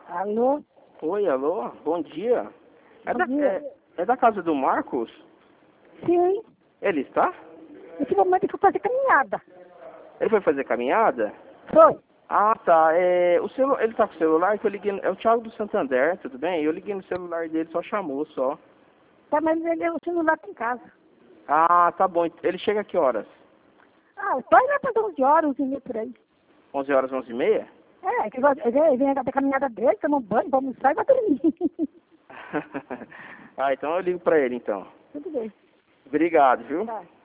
Alô? Oi, alô, bom dia. Bom dia. É da casa do Marcos? Sim. Ele está? Nesse momento eu fui fazer caminhada. Ele foi fazer caminhada? Foi. Ah, tá. Ele tá com o celular que eu liguei. É o Thiago do Santander, tudo bem? Eu liguei no celular dele, só chamou, só. Tá, mas o celular tá em casa. Ah, tá bom. Ele chega a que horas? Ah, o pai vai fazer 11 horas, 11h30 por aí. 11 horas, 11h30? É, que ele vem da caminhada dele, toma um banho, vamos almoçar e vai dormir. Ah, então eu ligo pra ele, então. Tudo bem. Obrigado, viu? Tá.